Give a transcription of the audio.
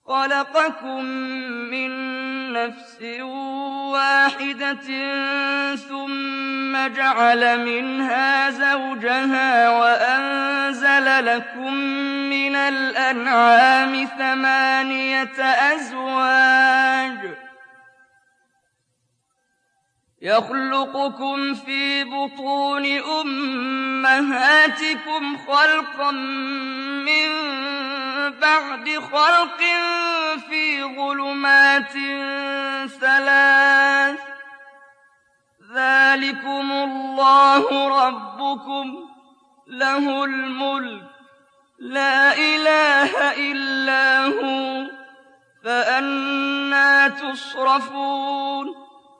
خَلَقَكُم مِّن نَّفْسٍ وَاحِدَةٍ ثُمَّ جَعَلَ مِنْهَا زَوْجَهَا وَأَنزَلَ لَكُم مِّنَ الْأَنْعَامِ ثَمَانِيَةَ أَزْوَاجٍ ۚ يَخْلُقُكُمْ فِي بُطُونِ أُمَّهَاتِكُمْ خَلْقًا مِّن بَعْدِ خَلْقٍ فِي ظُلُمَاتٍ ثَلَاثٍ ۚ ذَٰلِكُمُ اللَّهُ رَبُّكُمْ لَهُ الْمُلْكُ ۖ لَا إِلَٰهَ إِلَّا هُوَ ۖ فَأَنَّىٰ تُصْرَفُونَ